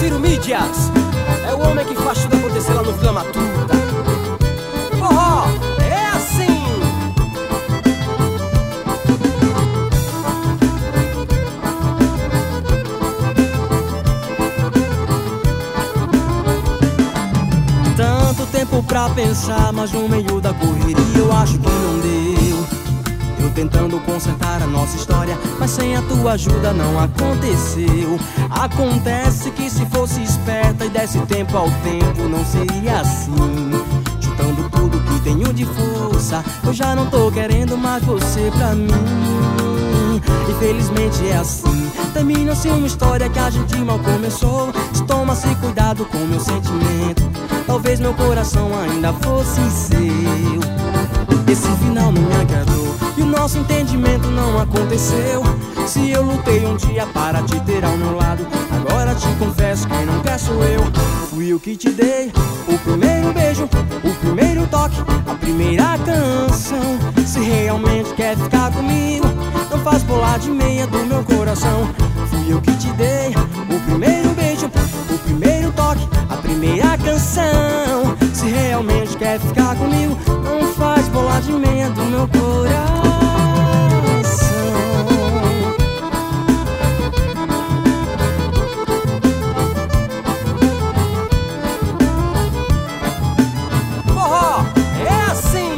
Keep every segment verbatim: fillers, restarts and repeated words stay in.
Ciro Mídias é o homem que faz tudo acontecer lá no Vila Matuta. Forró é assim. Tanto tempo pra pensar, mas no meio da correria eu acho que não deu. Eu tentando consertar a nossa história, mas sem a tua ajuda não aconteceu. Acontece que se fosse esperta e desse tempo ao tempo, não seria assim. Juntando tudo que tenho de força, eu já não tô querendo mais você pra mim. Infelizmente é assim, termina-se uma história que a gente mal começou. Toma-se cuidado com meu sentimento, talvez meu coração ainda fosse seu. Esse final não me agradou e o nosso entendimento não aconteceu. Se eu lutei um dia para te ter ao meu lado, agora te confesso que não quer sou eu. Fui eu que te dei o primeiro beijo, o primeiro toque, a primeira canção. Se realmente quer ficar comigo, não faz bolar de meia do meu coração. Fui eu que te dei o primeiro beijo, o primeiro toque, a primeira canção. Se realmente quer ficar comigo, não faz bolar de meia do meu coração. Forró é assim.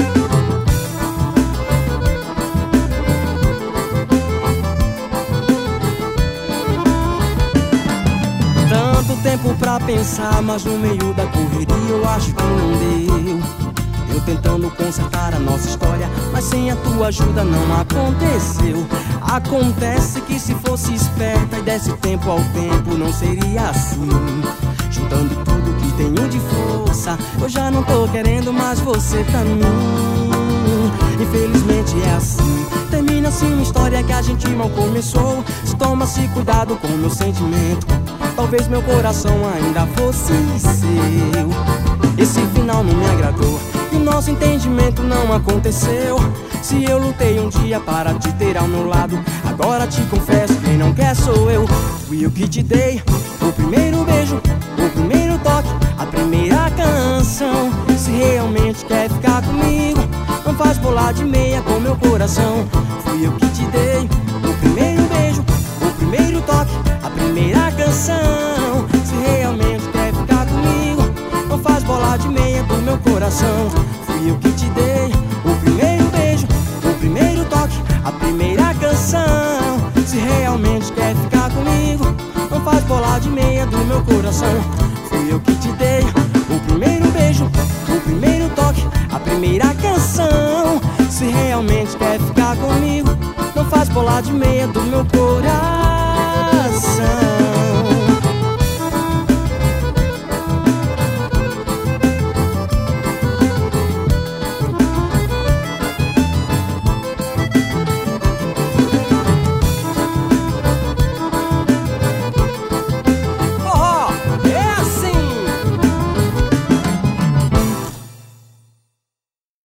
Tanto tempo pra pensar, mas no meio da correria eu acho que não deu. Eu tentando consertar a nossa história, mas sem a tua ajuda não aconteceu. Acontece que se fosse esperta e desse tempo ao tempo, não seria assim. Juntando tudo que tenho de força, eu já não tô querendo mais você pra mim. Infelizmente é assim, termina-se uma história que a gente mal começou. Toma-se cuidado com meu sentimento, talvez meu coração ainda fosse seu. Esse final não me agradou e o nosso entendimento não aconteceu. Se eu lutei um dia para te ter ao meu lado, agora te confesso que quem não quer sou eu. Fui eu que te dei o primeiro beijo, o primeiro toque, a primeira canção. Se realmente quer ficar comigo, não faz bolar de meia com meu coração. Fui eu que te dei o primeiro beijo, o primeiro toque, a primeira canção. Se realmente quer ficar comigo, não faz bolar de meia do meu coração. Fui eu que te dei o primeiro beijo, o primeiro toque, a primeira canção. Se realmente quer ficar comigo, não faz bolar de meia do meu coração. Fui eu que te dei o primeiro beijo, o primeiro toque, a primeira canção. Se realmente quer ficar comigo, não faz bolar de meia do meu coração.